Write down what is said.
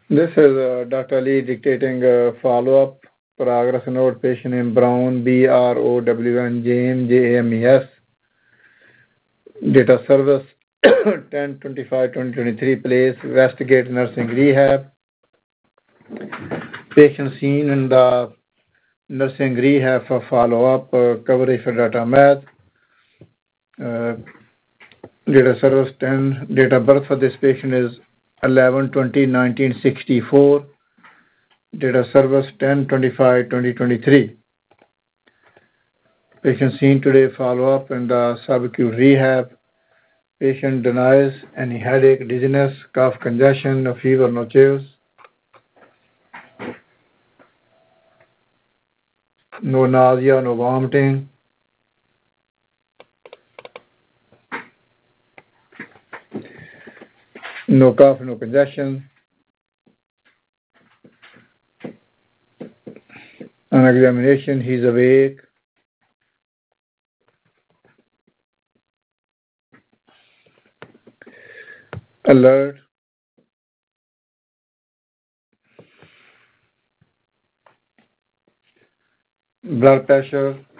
This is Dr. Ali dictating follow-up progress note patient in Brown, BROWN, JAMES. Data service 10/25/2023, place Westgate Nursing Rehab. Patient seen in the nursing rehab for follow-up coverage for data math. Data service 10. Date of birth for this patient is 11/20/1964. Data service 10/25/2023. Patient seen today follow-up in the subacute rehab. Patient denies any headache, dizziness, cough, congestion, no fever, no chills. No nausea, no vomiting. No cough, no congestion. On examination, he's awake. Alert. Blood pressure